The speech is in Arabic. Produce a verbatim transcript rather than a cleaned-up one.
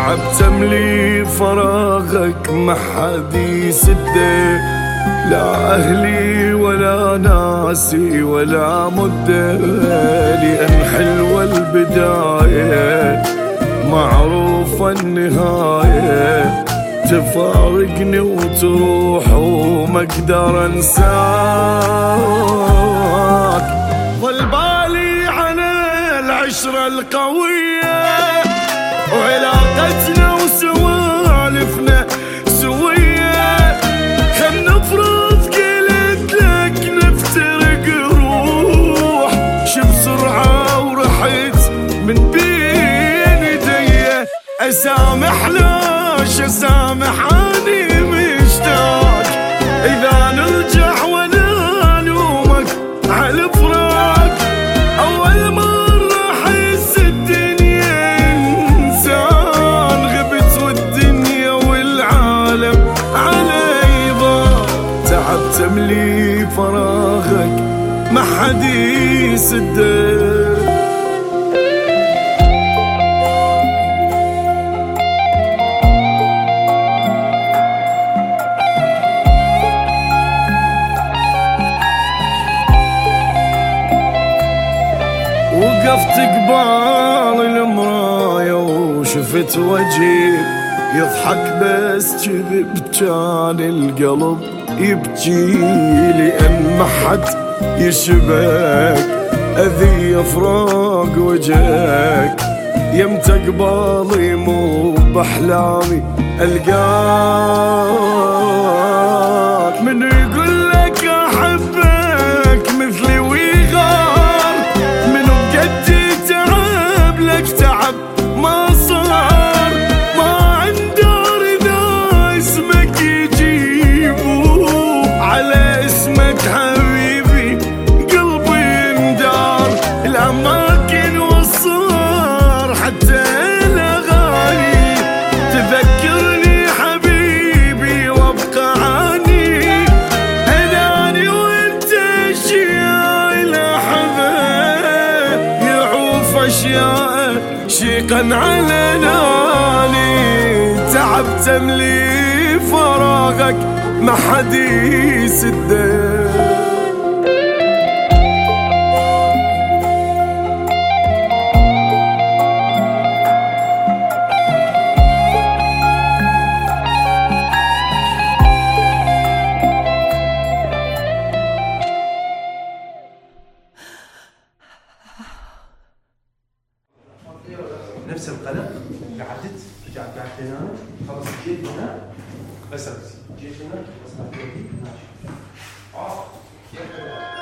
تعبت املي فراغك ما حد يسده، لا اهلي ولا ناسي ولا مده، لان حلوه البدايه معروفه النهايه، تفارقني وتروح وما اقدر انساك. ظل بالي على العشره القويه وعلاقتنا وسوالفنا سويه، خل نفرض قلت لك نفترق روح، شو بسرعه ورحت من بين ايديا، اسامح ليش اسامح اني مشتاق، اذا نرجع وانا الومك على الفراق، اول مره احس الدنيا انسان غبت والدنيا والعالم علي ضاق، تعبت املي فراغك ما حد يسده. وقفت قبال المراية وشفت وجهي يضحك بس كذب كان القلب يبكي، لأن ما حد يشبك أذي فراق وجهك، يمتى قبالي مو بأحلامي ألقاك، من يقول لك أحبك مثلي ويغار، منو بجدي تعب لك تعب ما صار، ما عندار إذا اسمك يجيبوه على اسمك حبيبي قلبي اندار، الأماكن والصور حتى الأغاني تذكرني حبيبي وابقى عني، هداني وانت اشياء لحظة يعوف اشياء شيقا على ناني، تعبت املي فراغك ما حد يسده. نفس القلق قعدت رجعت قعدت هنا خلاص جيت هنا بس جيت هنا بس ماشي اه